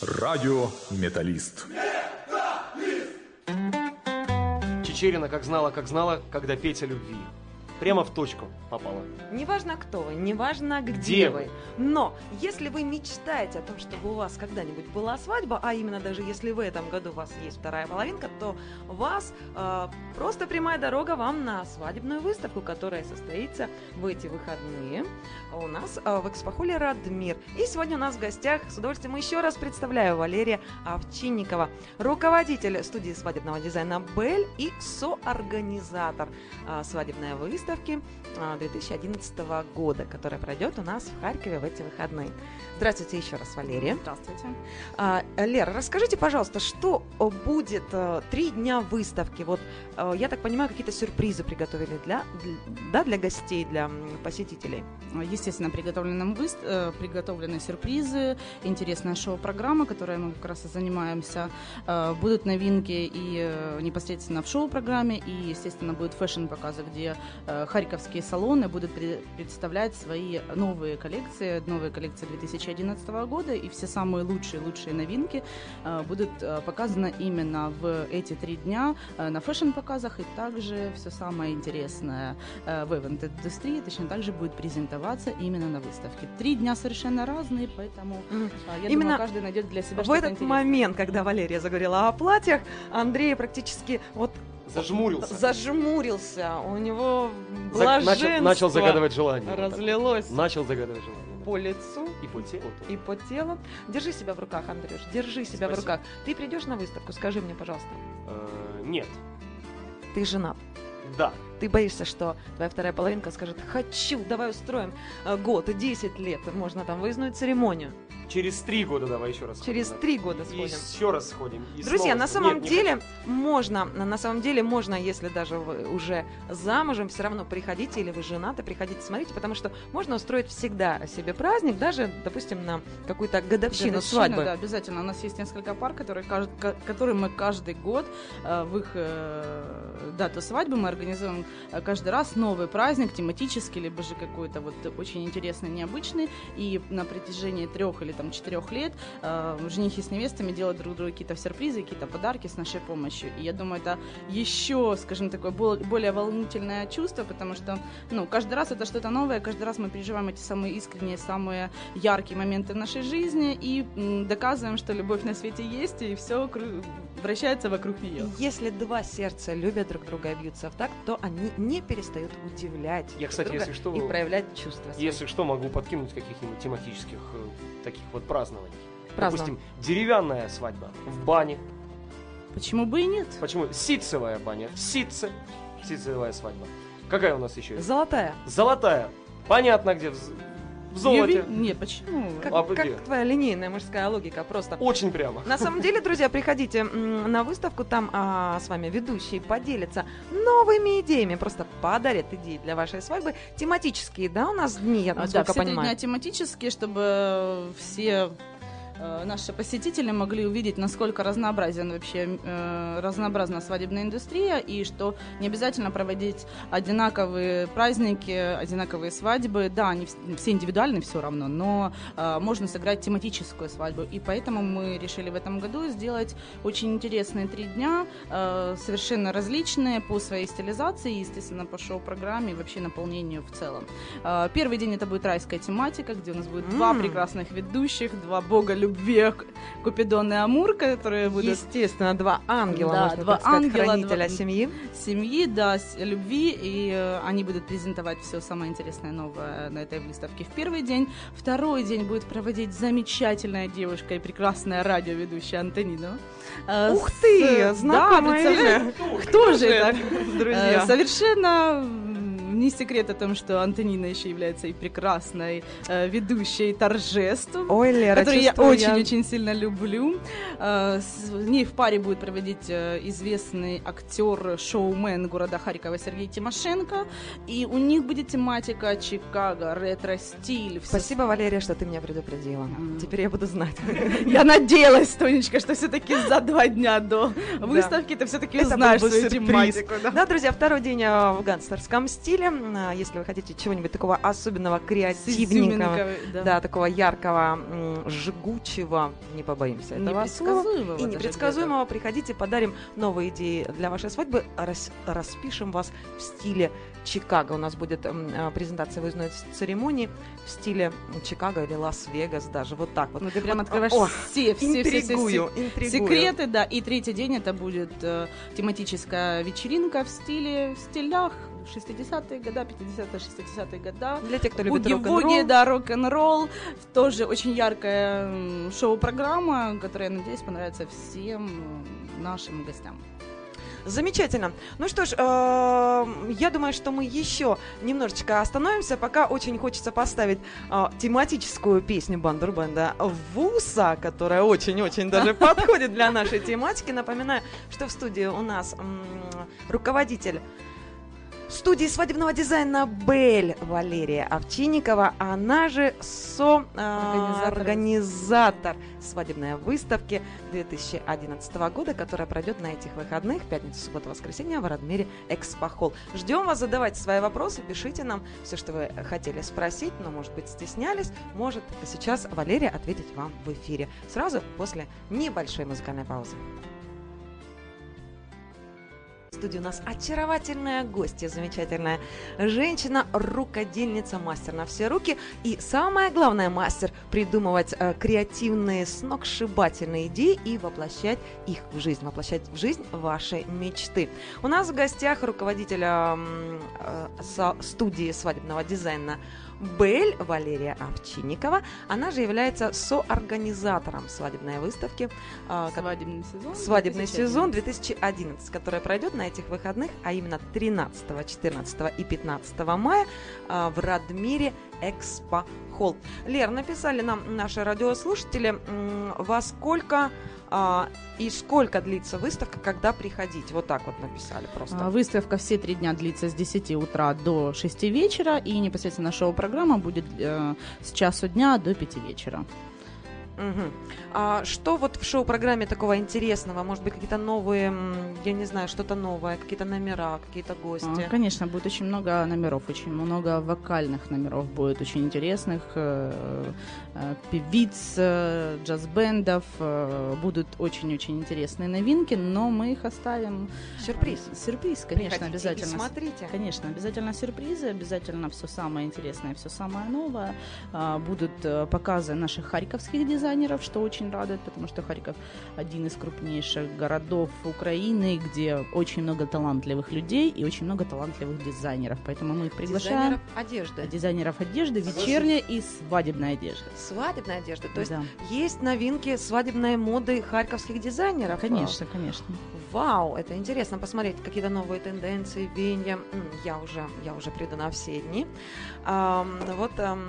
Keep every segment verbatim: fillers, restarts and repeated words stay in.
Радио Металлист. Чечерина как знала, как знала, когда петь о любви. Прямо в точку попала. Неважно, кто вы, неважно, где, Где вы. Но если вы мечтаете о том, чтобы у вас когда-нибудь была свадьба, а именно даже если в этом году у вас есть вторая половинка, то у вас э, просто прямая дорога вам на свадебную выставку, которая состоится в эти выходные у нас э, в экспохолле «Радмир». И сегодня у нас в гостях, с удовольствием еще раз представляю, Валерия Овчинникова, руководитель студии свадебного дизайна «Бель» и соорганизатор э, свадебной выставки две тысячи одиннадцатого года, которая пройдет у нас в Харькове в эти выходные. Здравствуйте еще раз, Валерия. Здравствуйте. А, Лера, расскажите, пожалуйста, что будет а, три дня выставки? Вот, а, я так понимаю, какие-то сюрпризы приготовили для, для, да, для гостей, для посетителей? Естественно, приготовлены, вы... приготовлены сюрпризы, интересная шоу-программа, которой мы как раз и занимаемся. Будут новинки и непосредственно в шоу-программе, и, естественно, будут фэшн-показы, где харьковские салоны будут представлять свои новые коллекции, новые коллекции две тысячи одиннадцатого года, и все самые лучшие-лучшие новинки будут показаны именно в эти три дня на фэшн-показах, и также все самое интересное в ивент-индустрии точно так же будет презентоваться именно на выставке. Три дня совершенно разные, поэтому mm. я именно думаю, каждый найдет для себя в что-то этот интересное. момент, когда Валерия заговорила о платьях, Андрей практически вот Зажмурился. Зажмурился. У него За- блаженство начал, начал загадывать желание. разлилось Вот начал загадывать желание. по лицу И по телу. и по телу. Держи себя в руках, Андрюш, держи себя Спасибо. в руках. Ты придешь на выставку, скажи мне, пожалуйста. Э, нет. Ты женат. Да. Ты боишься, что твоя вторая половинка скажет: хочу, давай устроим э, год и десять лет, можно там выездную церемонию. Через три года давай еще раз Через сходим. три года И сходим. еще раз сходим. И Друзья, снова на сходим. самом Нет, не деле хочу. можно, на самом деле можно, если даже вы уже замужем, все равно приходите, или вы женаты, приходите, смотрите, потому что можно устроить всегда себе праздник, даже, допустим, на какую-то годовщину, Годовщина, свадьбы. Да, обязательно. У нас есть несколько пар, которые, кажд- ко- которые мы каждый год э, в их э, дату свадьбы мы организуем э, каждый раз новый праздник, тематический, либо же какой-то вот очень интересный, необычный. И на протяжении трех или там четырех лет э, женихи с невестами делают друг другу какие-то сюрпризы, какие-то подарки с нашей помощью. И я думаю, это еще, скажем, такое более волнительное чувство, потому что, ну, каждый раз это что-то новое, каждый раз мы переживаем эти самые искренние, самые яркие моменты в нашей жизни и м, доказываем, что любовь на свете есть, и все кру- вращается вокруг нее. Если два сердца любят друг друга и бьются в такт, то они не перестают удивлять Я, друг кстати, друга если что, и проявлять чувства свои. Если что, могу подкинуть каких-нибудь тематических э, таких вот празднований. Празднований. Допустим, деревянная свадьба в бане. Почему бы и нет? Почему? Ситцевая баня. Ситце. Ситцевая свадьба. Какая у нас еще есть? Золотая. Золотая. Понятно, где. В, з- в золоте. Юви- Нет, почему? Как, А как где? твоя линейная мужская логика просто. Очень прямо. На самом деле, друзья, приходите м, на выставку, там а, с вами ведущие поделятся новыми идеями, просто подарят идеи для вашей свадьбы, тематические, да, у нас дни, я А, да, насколько все три понимаю. дня тематические, чтобы все э, наши посетители могли увидеть, насколько разнообразен вообще э, разнообразна свадебная индустрия, и что не обязательно проводить одинаковые праздники, одинаковые свадьбы. Да, они вс- все индивидуальны все равно, но э, можно сыграть тематическую свадьбу. И поэтому мы решили в этом году сделать очень интересные три дня, э, совершенно различные по своей стилизации, естественно, по шоу-программе и вообще наполнению в целом. Э, Первый день это будет райская тематика, где у нас будет два М. прекрасных ведущих, два бога любви, Купидон и Амур, которые будут Естественно, два ангела, Да, можно два так сказать, ангела, хранителя два- семьи. семьи, да, с- любви, и э, они будут презентовать все самое интересное новое на этой выставке в первый день. Второй день будет проводить замечательная девушка и прекрасная радиоведущая Антонина. Э, Ух с- ты, да, знакомое представляешь? имя. Кто же это? Друзья. Э, Совершенно м, не секрет о том, что Антонина еще является и прекрасной э, ведущей торжеств, Ой, Лера, которую я чувствую, очень-очень сильно люблю. Э, С ней в паре будет проводить э, известный актер, шоумен города Харькова Сергей Тимошенко. И у них будет тематика Чикаго, ретро-стиль. всё Спасибо, Валерия, что ты меня предупредила. М. Теперь я буду знать. Я надеялась, Тонечка, что все-таки за два дня до выставки ты все-таки Это узнаешь был бы свою сюрприз. тематику. Да. Да, друзья, второй день а, в гангстерском стиле. А, Если вы хотите чего-нибудь такого особенного, креативненького, да. да, такого яркого, м, жгучего, не побоимся этого слова, Непредсказуемого и даже непредсказуемого, приходите, подарим новые идеи для вашей свадьбы, рас- распишем вас в стиле Чикаго. У нас будет м, а, презентация выездной церемонии в стиле Чикаго или Лас-Вегас даже, вот так вот. Ну, ты прям Вот, открываешь о, все, все, все, все, все интригую, интригую. секреты, да. И третий день это будет э, тематическая вечеринка в стиле, в стилях шестидесятые года, пятидесятые, шестидесятые года. Для тех, кто любит Буги-вуги, рок-н-ролл. да, рок-н-ролл. Тоже очень яркая м, шоу-программа, которая, надеюсь, понравится всем м, нашим гостям. Замечательно. Ну что ж, э, я думаю, что мы еще немножечко остановимся, пока очень хочется поставить э, тематическую песню Бандурбенда «Вуса», которая очень-очень даже подходит для нашей тематики. Напоминаю, что в студии у нас м, руководитель студии свадебного дизайна «Бель» Валерия Овчинникова, она же со-организатор свадебной выставки две тысячи одиннадцатого года, которая пройдет на этих выходных, пятницу, субботу, воскресенье в Радмире Экспо-холл. Ждем вас, задавайте свои вопросы, пишите нам все, что вы хотели спросить, но, может быть, стеснялись. Может сейчас Валерия ответить вам в эфире сразу после небольшой музыкальной паузы. В студии у нас очаровательная гостья, замечательная женщина, рукодельница, мастер на все руки. И самое главное, мастер придумывать э, креативные, сногсшибательные идеи и воплощать их в жизнь, воплощать в жизнь ваши мечты. У нас в гостях руководитель э, э, со студии свадебного дизайна «Бель» Валерия Овчинникова. Она же является соорганизатором свадебной выставки э, Свадебный сезон. Свадебный сезон две тысячи одиннадцать, которая пройдет на этих выходных, а именно тринадцатого, четырнадцатого и пятнадцатого мая а, в Радмире Экспо-холл. Лер, написали нам наши радиослушатели, м, во сколько а, и сколько длится выставка, когда приходить. Вот так вот написали просто. А, Выставка все три дня длится с десяти утра до шести вечера, и непосредственно шоу-программа будет э, с часу дня до пяти вечера. Мгм. А что вот в шоу-программе такого интересного? Может быть, какие-то новые, м, я не знаю, что-то новое, какие-то номера, какие-то гости? А, Конечно, будет очень много номеров, очень много вокальных номеров будет, очень интересных, э, э, певиц, э, джаз-бендов, э, будут очень-очень интересные новинки, но мы их оставим. Сюрприз. Э, Сюрприз, конечно, Приходите обязательно. и смотрите. Конечно, обязательно сюрпризы, обязательно все самое интересное, все самое новое. А, Будут э, показы наших харьковских дизайнеров, что очень радует, потому что Харьков один из крупнейших городов Украины, где очень много талантливых людей и очень много талантливых дизайнеров. Поэтому мы их приглашаем. Дизайнеров одежды. Дизайнеров одежды, вечерней и свадебной одежды. Свадебной одежды. То есть Да. есть новинки свадебной моды харьковских дизайнеров? Конечно, конечно. Вау, это интересно посмотреть какие-то новые тенденции, веяния. М, Я уже, я уже приду на все дни. Ам, вот, ам,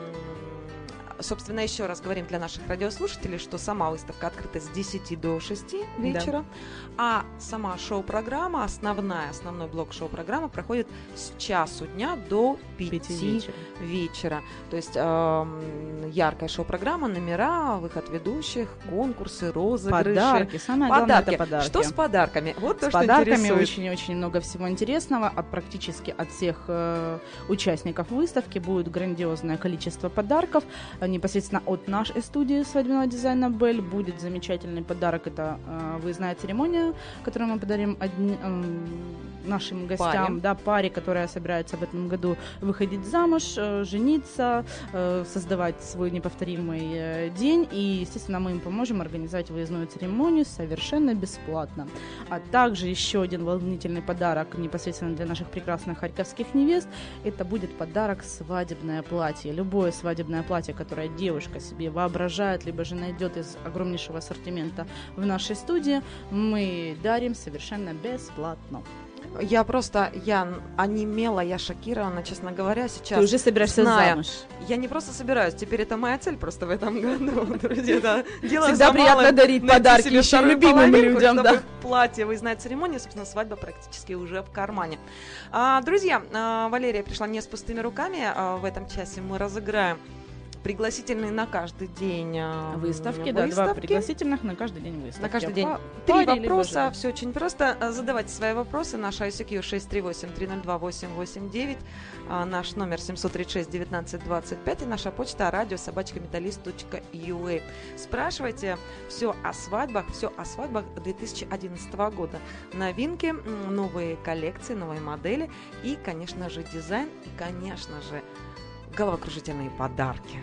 собственно, еще раз говорим для наших радиослушателей, что сама выставка открыта с десяти до шести вечера, а сама шоу-программа, основная, основной блок шоу-программы проходит с часу дня до пяти Пяти вечера. вечера. То есть эм, яркая шоу-программа, номера, выход ведущих, конкурсы, розыгрыши. Подарки. Самое главное Подарки. это подарки. Что с подарками? Вот то, С что подарками интересует. очень-очень много всего интересного. А практически от всех э, участников выставки будет грандиозное количество подарков. А непосредственно от нашей студии свадебного дизайна «Бель» будет замечательный подарок. Это э, выездная церемония, которую мы подарим одни, э, нашим гостям, Паре. да, паре, которая собирается в этом году выходить замуж, э, жениться, э, создавать свой неповторимый э, день. И, естественно, мы им поможем организовать выездную церемонию совершенно бесплатно. А также еще один волнительный подарок непосредственно для наших прекрасных харьковских невест. Это будет подарок свадебное платье. Любое свадебное платье, которое девушка себе воображает, либо же найдет из огромнейшего ассортимента в нашей студии, мы дарим совершенно бесплатно. Я просто, я онемела, я шокирована, честно говоря, сейчас. Ты уже собираешься зная. замуж. Я не просто собираюсь, теперь это моя цель просто в этом году, друзья. Да. Дело Всегда за приятно малым, дарить найти подарки себе еще вторую любимым половинку, людям, чтобы да. платье, выездная церемония, собственно, свадьба практически уже в кармане. А, друзья, а, Валерия пришла не с пустыми руками. А, в этом часе мы разыграем пригласительные на каждый день э, Выставки, да, два пригласительных на каждый день выставки. На каждый день. По- Три паре, либо вопроса, же- все очень просто. А, Задавайте свои вопросы. Наш ай си кью шесть три восемь три ноль два восемь восемь девять, а, наш номер семь три шесть девятнадцать двадцать пять и наша почта радио собачка металлист точка ю а. Спрашивайте все о свадьбах, все о свадьбах две тысячи одиннадцатого года. Новинки, м, новые коллекции, новые модели и, конечно же, дизайн и, конечно же, головокружительные подарки.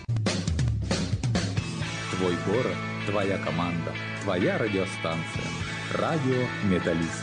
Твой город, твоя команда, твоя радиостанция. Радио Металлист.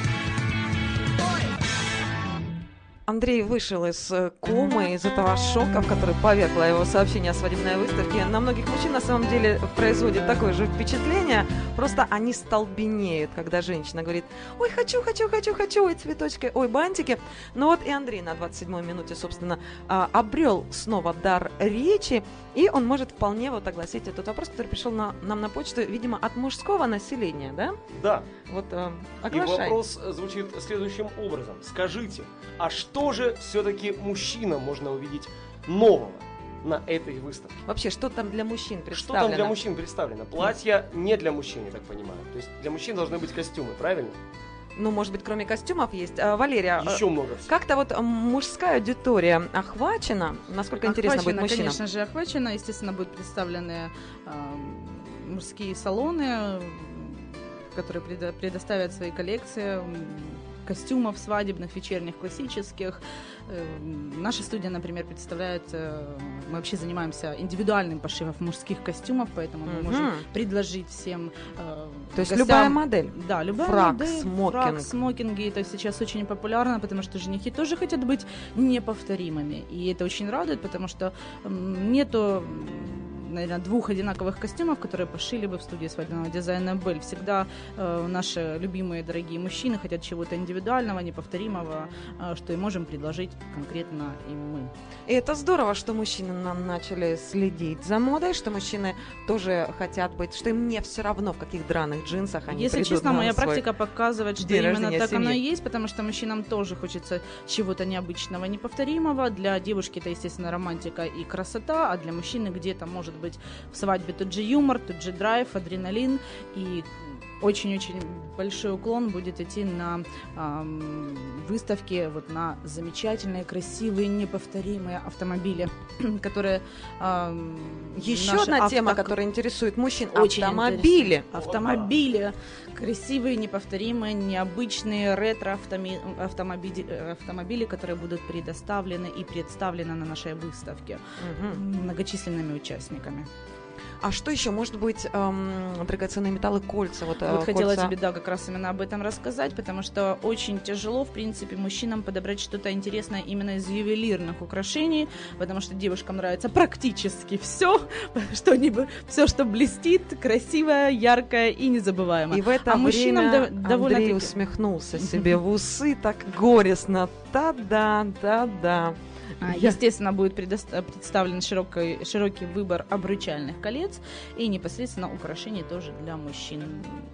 Андрей вышел из э, комы, из этого шока, в который повергло его сообщение о свадебной выставке. На многих мужчин на самом деле производит такое же впечатление. Просто они столбенеют, когда женщина говорит: ой, хочу, хочу, хочу, хочу, ой, цветочки, ой, бантики. Ну вот и Андрей на двадцать седьмой минуте, собственно, а, обрел снова дар речи, и он может вполне вот огласить этот вопрос, который пришел на, нам на почту, видимо, от мужского населения, да? Да. Вот э, И оглашай. вопрос звучит следующим образом. Скажите, а что же все-таки мужчинам можно увидеть нового на этой выставке? Вообще, что там для мужчин Что представлено? там для мужчин представлено? Платья не для мужчин, я так понимаю. То есть для мужчин должны быть костюмы, правильно? Ну, может быть, кроме костюмов есть. А, Валерия, Еще много всего. как-то вот м, мужская аудитория охвачена? Насколько интересно будет Охвачено, мужчинам? конечно же, охвачено. Естественно, будут представлены э, мужские салоны, которые предо- предоставят свои коллекции м, костюмов свадебных, вечерних, классических. Э, Наша студия, например, представляет, э, мы вообще занимаемся индивидуальным пошивом мужских костюмов, поэтому мы Мгм. можем предложить всем э, То есть гостям- любая модель? Да, любая Фрак, модель, смокинг. фрак, смокинги, это сейчас очень популярно, потому что женихи тоже хотят быть неповторимыми, и это очень радует, потому что м, нету, наверное, двух одинаковых костюмов, которые пошили бы в студии свадебного дизайна Бель. Всегда э, наши любимые дорогие мужчины хотят чего-то индивидуального, неповторимого, э, что и можем предложить конкретно им мы. И это здорово, что мужчины нам начали следить за модой, что мужчины тоже хотят быть, что им не все равно, в каких драных джинсах они Если придут честно, на моя свой практика показывает, что день именно рождения так оно и семьи. есть, потому что мужчинам тоже хочется чего-то необычного, неповторимого. Для девушки это, естественно, романтика и красота, а для мужчины где-то может быть в свадьбе тот же юмор, тот же драйв, адреналин, и очень-очень большой уклон будет идти на эм, выставке вот на замечательные, красивые, неповторимые автомобили, которые эм, Еще наши одна авто- тема, которая интересует мужчин: Очень автомобили. интересно. Автомобили. Красивые, неповторимые, необычные ретро-автомобили, автомобили, которые будут предоставлены и представлены на нашей выставке Мгм. многочисленными участниками. А что еще? Может быть, эм, драгоценные металлы, кольца? Вот, э, Вот хотела кольца. тебе, да, как раз именно об этом рассказать, потому что очень тяжело, в принципе, мужчинам подобрать что-то интересное именно из ювелирных украшений, потому что девушкам нравится практически все, что-нибудь, все, что блестит, красивое, яркое и незабываемое. И в это А мужчинам время дов- довольно Андрей таки- усмехнулся себе в усы так горестно. Да-да, да-да. А, Я- Естественно, будет предоста- представлен широкий, широкий выбор обручальных колец и непосредственно украшений тоже для мужчин.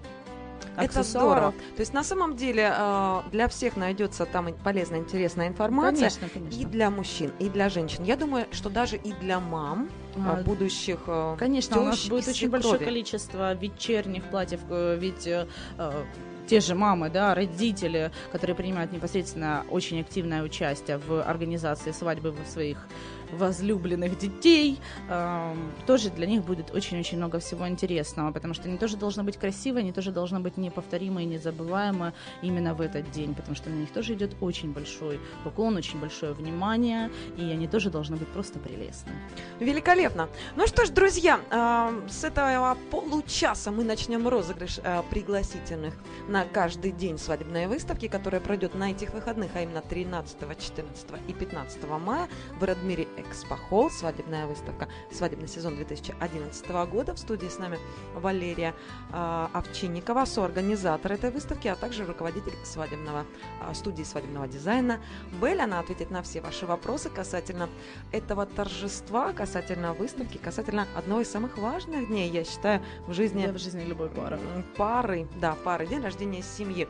Это Аксессуаров. здорово. То есть на самом деле э, для всех найдется там и полезная, интересная информация. Конечно, конечно. И для мужчин, и для женщин. Я думаю, что даже и для мам А, э, будущих э, Конечно, у нас тещ будет и очень большое свекрови. количество вечерних платьев, э, ведь э, э, те же мамы, да, родители, которые принимают непосредственно очень активное участие в организации свадьбы своих возлюбленных детей, э, тоже для них будет очень-очень много всего интересного, потому что они тоже должны быть красивые, они тоже должны быть неповторимые, незабываемые именно в этот день, потому что на них тоже идет очень большой поклон, очень большое внимание, и они тоже должны быть просто прелестны. Великолепно. Ну что ж, друзья, э, с этого получаса мы начнем розыгрыш э, пригласительных на каждый день свадебной выставки, которая пройдет на этих выходных, а именно тринадцатого, четырнадцатого и пятнадцатого мая в Радмире Экспо-холл, свадебная выставка, свадебный сезон две тысячи одиннадцатого года. В студии с нами Валерия э, Овчинникова, соорганизатор этой выставки, а также руководитель свадебного, э, студии свадебного дизайна Белль. Она ответит на все ваши вопросы касательно этого торжества, касательно выставки, касательно одного из самых важных дней, я считаю, в жизни Да, в жизни любой пары. м, пары, да, пары, день рождения семьи.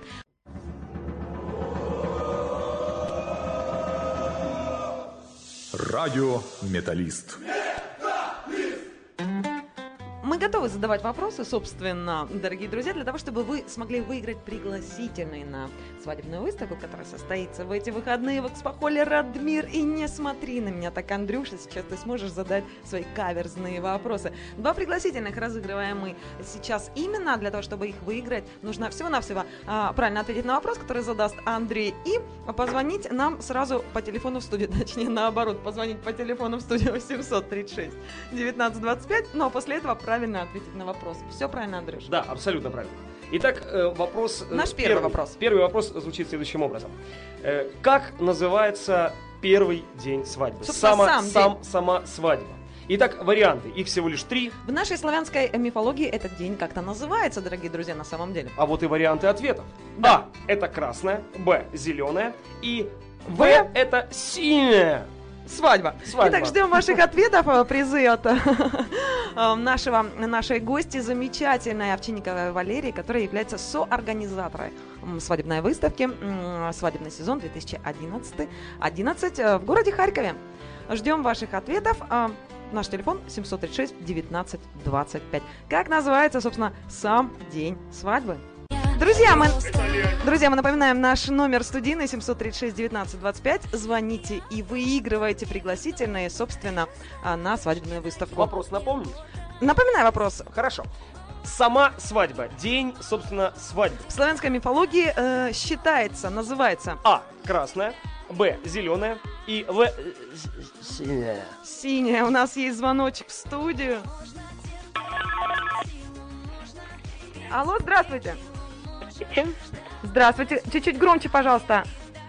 Радио Металлист. мы готовы задавать вопросы, собственно, дорогие друзья, для того, чтобы вы смогли выиграть пригласительные на свадебную выставку, которая состоится в эти выходные в экспохолле «Радмир». И не смотри на меня так, Андрюша, сейчас ты сможешь задать свои каверзные вопросы. Два пригласительных разыгрываем мы сейчас именно для того, чтобы их выиграть. Нужно всего-навсего а, правильно ответить на вопрос, который задаст Андрей, и позвонить нам сразу по телефону в студию, точнее наоборот, позвонить по телефону в студию семьсот тридцать шесть девятнадцать двадцать пять, но после этого правильно ответить на вопрос. Все правильно, Андрюш? Да, абсолютно правильно. Итак, э, вопрос... э, Наш первый вопрос. Первый вопрос звучит следующим образом. Э, как называется первый день свадьбы? Собственно, Сама, сам сам, день. Сама свадьба. Итак, варианты. Их всего лишь три. В нашей славянской мифологии этот день как-то называется, дорогие друзья, на самом деле. А вот и варианты ответов. Да. А. Это красная. Б. Зеленая. И В. В. Это синяя. Свадьба. Свадьба. Итак, ждем ваших ответов, э, призы от э, нашего, нашей гости, замечательной Овчинниковой Валерии, которая является соорганизатором м, свадебной выставки м, «Свадебный сезон две тысячи одиннадцать» э, в городе Харькове. Ждем ваших ответов. э, Наш телефон семьсот тридцать шесть девятнадцать двадцать пять. Как называется, собственно, сам день свадьбы? Друзья, мы, друзья, мы напоминаем наш номер студийный семьсот тридцать шесть девятнадцать двадцать пять. Звоните и выигрывайте пригласительные, собственно, на свадебную выставку. Вопрос напомните? Напоминаю вопрос. Хорошо. Сама свадьба. День, собственно, свадьбы. В славянской мифологии э, считается, называется А. Красная. Б. Зеленая. И В. э, Синяя. синяя. У нас есть звоночек в студию. Алло, здравствуйте. Здравствуйте. Чуть-чуть громче, пожалуйста.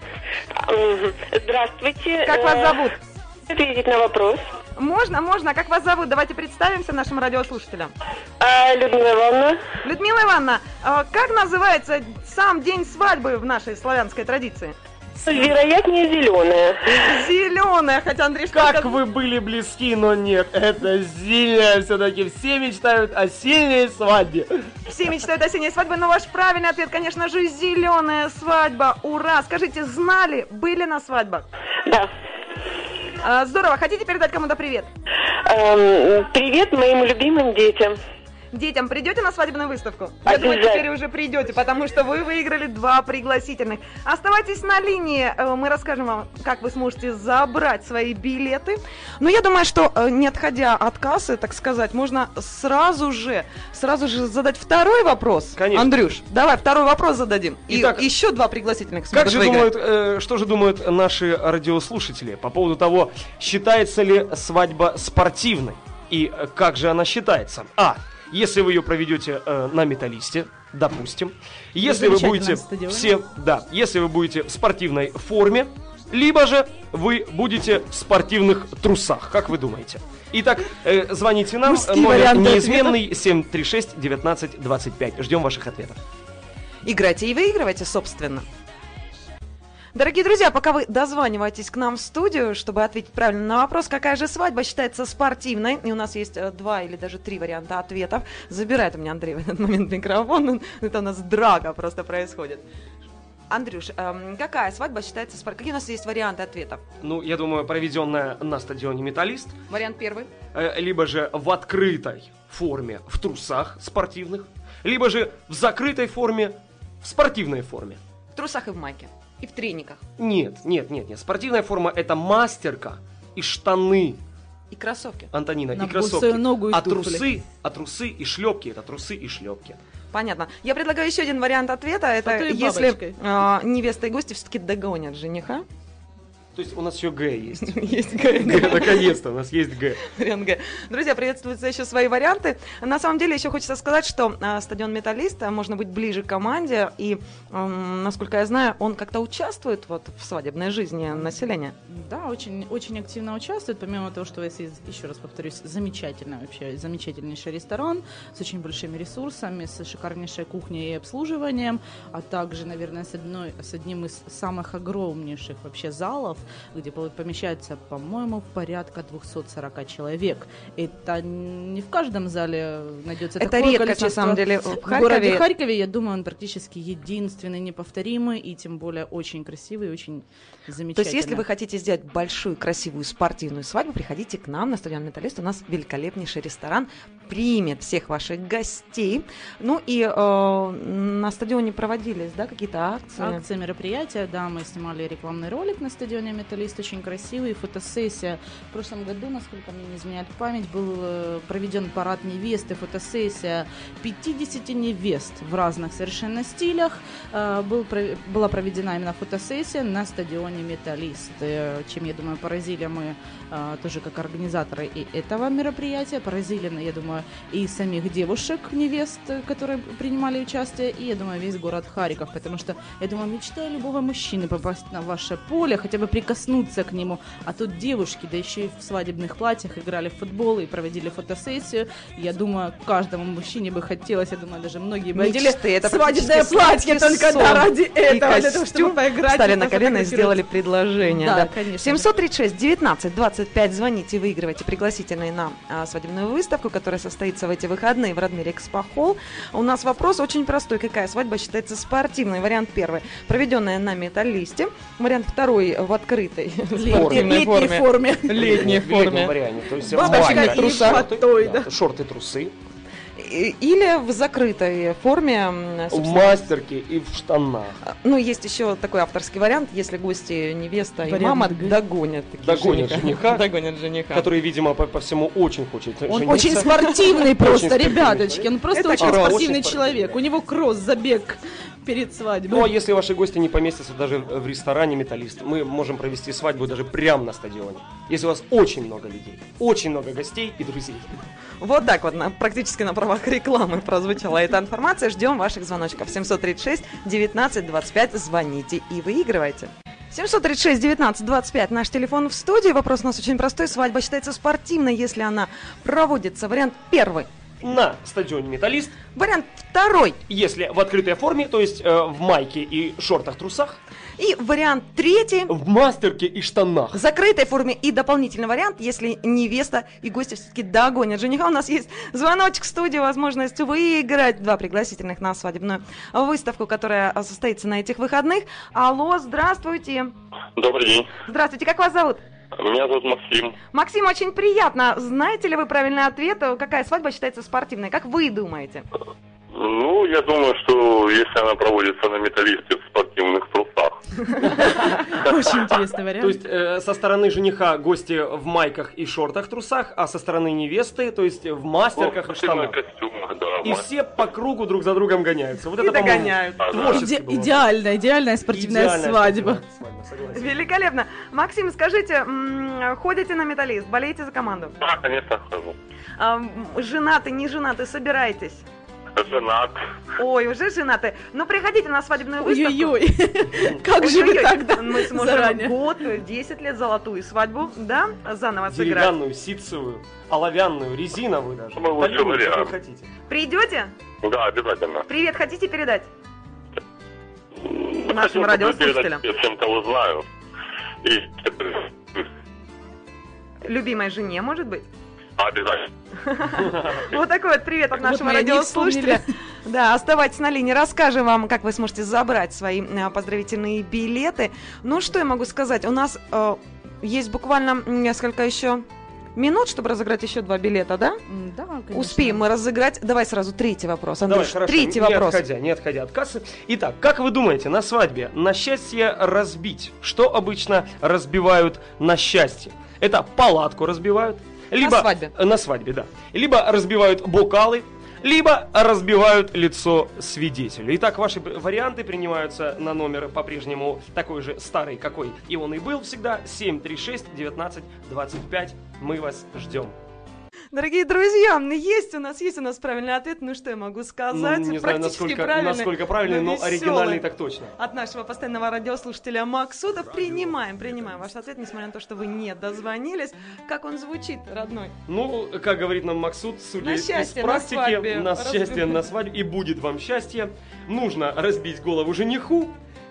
Здравствуйте. Как вас зовут? Ответить на вопрос. Можно, можно. Как вас зовут? Давайте представимся нашим радиослушателям. А, Людмила Ивановна. Людмила Ивановна, а как называется сам день свадьбы в нашей славянской традиции? Вероятнее зеленая. Зеленая, хотя Андрей Как сказал- вы были близки, но нет, это синяя все-таки. Все мечтают о синей свадьбе. Все мечтают о синей свадьбе, но ваш правильный ответ, конечно же, зеленая свадьба. Ура! Скажите, знали, были на свадьбах? Да. А, здорово. Хотите передать кому-то привет? Эм, привет моим любимым детям. Детям придете на свадебную выставку? Я думаю, Обязательно. теперь уже придете, потому что вы выиграли два пригласительных. Оставайтесь на линии, э, мы расскажем вам, как вы сможете забрать свои билеты. Но я думаю, что э, не отходя от кассы, так сказать, можно сразу же, сразу же задать второй вопрос. Конечно. Андрюш, давай второй вопрос зададим. Итак, И еще два пригласительных Как смогут же выиграть. думают, э, что же думают наши радиослушатели по поводу того, считается ли свадьба спортивной? И э, как же она считается? А. Если вы ее проведете э, на металлисте, допустим, если вы будете стадионе. все, да, если вы будете в спортивной форме, либо же вы будете в спортивных трусах, как вы думаете? Итак, э, звоните нам, Мужские номер варианты неизменный семь три шесть девятнадцать двадцать пять. Ждем ваших ответов. Играйте и выигрывайте, собственно. Дорогие друзья, пока вы дозваниваетесь к нам в студию, чтобы ответить правильно на вопрос, какая же свадьба считается спортивной, и у нас есть э, два или даже три варианта ответов. Забирает у меня Андрей в этот момент микрофон, это у нас драка просто происходит. Андрюш, эм, какая свадьба считается спортивной? Какие у нас есть варианты ответов? Ну, я думаю, проведенная на стадионе «Металлист», Вариант первый. э, либо же в открытой форме в трусах спортивных, либо же в закрытой форме в спортивной форме. В трусах и в майке. И в трениках. Нет, нет, нет, нет. Спортивная форма — это мастерка и штаны, И кроссовки. Антонина, На и кроссовки. босую ногу и а туфли. трусы, а трусы и шлепки — это трусы и шлепки. Понятно. Я предлагаю еще один вариант ответа. Это А то и если бабочкой. э, невеста и гости все-таки догонят жениха. То есть у нас еще Г есть. Есть Г, наконец-то, у нас есть Г. Вариант Г. Друзья, приветствуются еще свои варианты. На самом деле, еще хочется сказать, что э, стадион «Металлист» э, можно быть ближе к команде, и, э, насколько я знаю, он как-то участвует вот, в свадебной жизни населения. Да, очень, очень активно участвует, помимо того, что у вас есть, еще раз повторюсь, замечательный вообще, замечательнейший ресторан с очень большими ресурсами, с шикарнейшей кухней и обслуживанием, а также, наверное, с, одной, с одним из самых огромнейших вообще залов, где помещается, по-моему, порядка двести сорок человек. Это не в каждом зале найдется Это такое редкость, на количество. самом деле, в В Харькове. городе Харькове, я думаю, он практически единственный, неповторимый и тем более очень красивый, очень замечательный. То есть, если вы хотите сделать большую, красивую, спортивную свадьбу, приходите к нам на стадион «Металлист». У нас великолепнейший ресторан. примет всех ваших гостей. Ну и э, на стадионе проводились, да, какие-то акции? Акции, мероприятия, да, мы снимали рекламный ролик на стадионе «Металлист», очень красивый, фотосессия. В прошлом году, насколько мне не изменяет память, был э, проведен парад невесты, фотосессия пятьдесят невест в разных совершенно стилях. Э, был, про, была проведена именно фотосессия на стадионе «Металлист», э, чем, я думаю, поразили мы э, тоже как организаторы и этого мероприятия, поразили, я думаю, и самих девушек, невест, которые принимали участие, и, я думаю, весь город Харьков, потому что, я думаю, мечта любого мужчины попасть на ваше поле, хотя бы прикоснуться к нему, а тут девушки, да еще и в свадебных платьях играли в футбол и проводили фотосессию. Я думаю, каждому мужчине бы хотелось, я думаю, даже многие бы одели свадебное платье только да, ради этого, для того, чтобы поиграть. Встали на колено и сделали предложение. Да, да. конечно. семьсот тридцать шесть девятнадцать двадцать пять звоните, выигрывайте пригласительные на а, свадебную выставку, которая состоится в эти выходные в Радмире Экспо-холл. У нас вопрос очень простой. Какая свадьба считается спортивной? Вариант первый. Проведенная на «Металлисте». Вариант второй в открытой спортивной форме. Летней В летнем форме. варианте. То есть Бабочка майка, и фатой, да. шорты, трусы. Или в закрытой форме. В мастерке и в штанах. Ну, есть еще такой авторский вариант, если гости, невеста и Вариант мама Г. догонят. Догонят жениха, Догонят жениха. который, видимо, по, по всему очень хочет Он жениться. очень спортивный просто, спортивный ребяточки. человек. Он просто Это очень кросс. спортивный Очень человек. спортивный. У него кросс, забег перед свадьбой. Ну, а если ваши гости не поместятся даже в ресторане «Металлист», мы можем провести свадьбу даже прямо на стадионе. Если у вас очень много людей, очень много гостей и друзей. Вот так вот, на, практически на правах рекламы прозвучала эта информация. Ждем ваших звоночков. семьсот тридцать шесть девятнадцать двадцать пять. Звоните и выигрывайте. семьсот тридцать шесть девятнадцать двадцать пять. Наш телефон в студии. Вопрос у нас очень простой. Свадьба считается спортивной, если она проводится. Вариант первый. На стадионе «Металлист», Вариант второй. если в открытой форме, то есть э, в майке и шортах-трусах, И вариант третий. в мастерке и штанах. В закрытой форме. И дополнительный вариант, если невеста и гости все-таки догонят жениха. У нас есть звоночек в студию, возможность выиграть два пригласительных на свадебную выставку, которая состоится на этих выходных. Алло, здравствуйте. Добрый день. Здравствуйте, как вас зовут? Меня зовут Максим. Максим, очень приятно. Знаете ли вы правильный ответ? Какая свадьба считается спортивной? Как вы думаете? Ну, я думаю, что если она проводится на «Металлисте» в спортивных трусах. Очень интересный вариант. То есть э, со стороны жениха гости в майках и шортах-трусах, а со стороны невесты, то есть в мастерках Ну, и штанах. костюмах, да. И все по кругу друг за другом гоняются. Вот И это, по-моему, догоняют. творчески Иде- было. идеальная, идеальная спортивная Идеальная свадьба. спортивная свадьба, согласен. Великолепно. Максим, скажите, м, ходите на «Металлист», болеете за команду? Да, конечно, хожу. А, м, женаты, не женаты, собираетесь? Женат. Ой, уже женаты. Ну, приходите на свадебную выставку. Ой-ой-ой, как же вы Ой-ой-ой. тогда Мы сможем заранее? год, десять лет золотую свадьбу, да, заново сыграть. Деревянную, ситцевую, оловянную, резиновую даже. Ну, лучше Да, любую, вариант. какую хотите. Придете? Да, обязательно. Привет, хотите передать? Ну, Нашим хотел бы радиослушателям. передать всем, кого знаю. И Любимой жене, может быть? обязательно. Вот такой вот привет от Вот нашего мы о ней радиослушателя. вспомнили. Да, оставайтесь на линии, расскажем вам, как вы сможете забрать свои э, поздравительные билеты. Ну, что я могу сказать? У нас э, есть буквально несколько еще минут, чтобы разыграть еще два билета, да? М, Да, конечно. Успеем мы разыграть. Давай сразу третий вопрос. Давай, Андрюш, хорошо, третий не вопрос. отходя, не отходя от кассы. Итак, как вы думаете, на свадьбе на счастье разбить? Что обычно разбивают на счастье? Это палатку разбивают. Либо, свадьбе. На свадьбе, да. Либо разбивают бокалы, либо разбивают лицо свидетелю. Итак, ваши варианты принимаются на номер по-прежнему такой же старый, какой и он и был всегда. семь три шесть девятнадцать двадцать пять. Мы вас ждем. Дорогие друзья, есть у нас, есть у нас правильный ответ. Ну, что я могу сказать? Ну, не знаю, Практически насколько, правильный, насколько правильный, но весёлый. оригинальный так точно. От нашего постоянного радиослушателя Максуда принимаем, принимаем ваш ответ, несмотря на то, что вы не дозвонились. Как он звучит, родной? Ну, как говорит нам Максуд, судя На из счастье, на практики, свадьбе на разбивают. счастье на свадьбе, и будет вам счастье, нужно разбить голову жениху,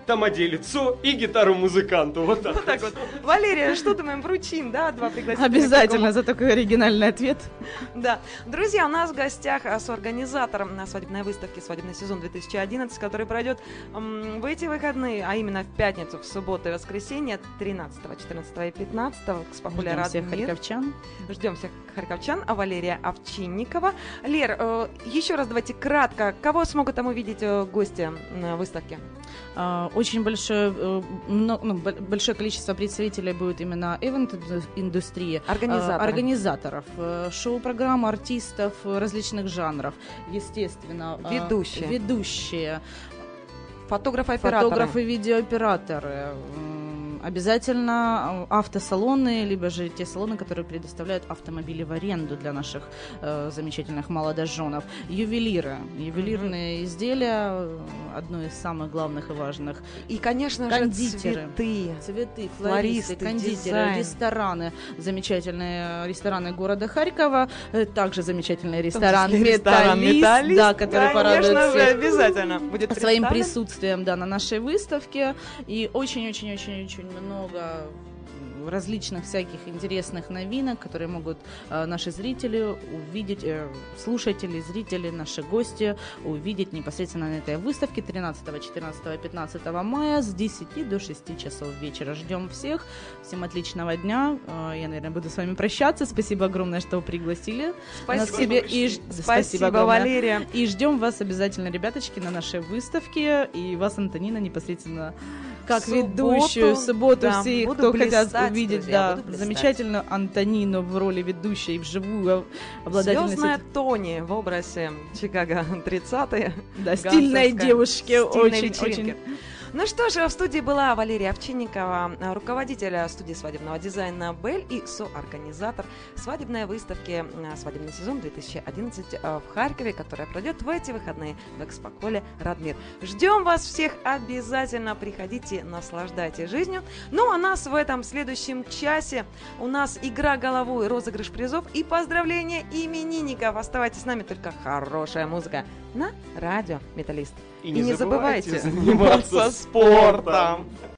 томоделицу и гитару музыканту. Вот так. Вот так вот. Валерия, что думаем, вручим, да, два пригласительных? Обязательно за такой оригинальный ответ. Да. Друзья, у нас в гостях а, соорганизатор на свадебной выставке «Свадебный сезон две тысячи одиннадцать», который пройдет м, в эти выходные, а именно в пятницу, в субботу и воскресенье тринадцатого, четырнадцатого и пятнадцатого в Экспополе Ждем всех Радмир. харьковчан. Ждем всех харьковчан, а Валерия Овчинникова. Лер, э, еще раз давайте кратко, кого смогут там увидеть э, гости на выставке? А, Очень большое, э, мно- ну, бо- большое количество представителей будет именно ивент-индустрии, Организаторы. а, организаторов, э, шоу-программ, артистов э, различных жанров, естественно. а, Ведущие. Ведущие, Фотографы-операторы. фотографы, видеооператоры. м, Обязательно э, автосалоны, либо же те салоны, которые предоставляют автомобили в аренду для наших э, замечательных молодоженов. Ювелиры. Ювелирные изделия э, одно из самых главных и важных. И, конечно же, Кондитеры. цветы. Цветы, флористы, Флористы, кондитеры, дизайн. рестораны. Замечательные рестораны города Харькова. э, Также замечательный В том ресторан числе ресторан «Металлист», «Металлист», да, который порадует конечно же, всех обязательно будет своим представлен. присутствием, да, на нашей выставке. И очень-очень-очень-очень много различных всяких интересных новинок, которые могут э, наши зрители увидеть, э, слушатели, зрители, наши гости увидеть непосредственно на этой выставке тринадцатого, четырнадцатого и пятнадцатого мая с десяти до шести часов вечера. Ждем всех. Всем отличного дня. Э, я, наверное, буду с вами прощаться. Спасибо огромное, что пригласили нас к себе. И ж- Спасибо, огромное. Валерия. И ждем вас обязательно, ребяточки, на нашей выставке. И вас, Антонина, непосредственно как В субботу, ведущую в субботу. да, все, буду кто хотят блистать, увидеть, друзья, да, буду блистать. замечательную Антонину в роли ведущей вживую, обладательницы, Звездная Тони в образе Чикаго тридцатые. да, стильной гангстерской девушки, стильной очень, вечеринки. очень. Ну что же, в студии была Валерия Овчинникова, руководитель студии свадебного дизайна «Бель» и соорганизатор свадебной выставки «Свадебный сезон две тысячи одиннадцать» в Харькове, которая пройдет в эти выходные в Экспополе Радмир. Ждем вас всех обязательно, приходите, наслаждайтесь жизнью. Ну а нас в этом следующем часе у нас игра головой, розыгрыш призов и поздравления именинников. Оставайтесь с нами, только хорошая музыка на радио «Металлист». И не забывайте заниматься спортом.